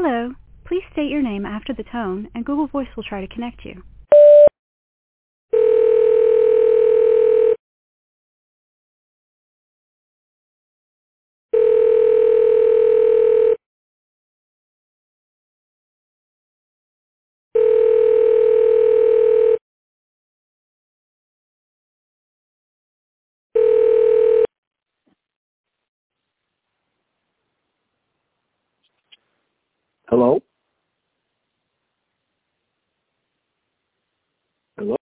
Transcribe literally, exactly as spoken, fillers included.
Hello. Please state your name after the tone, and Google Voice will try to connect you. Hello?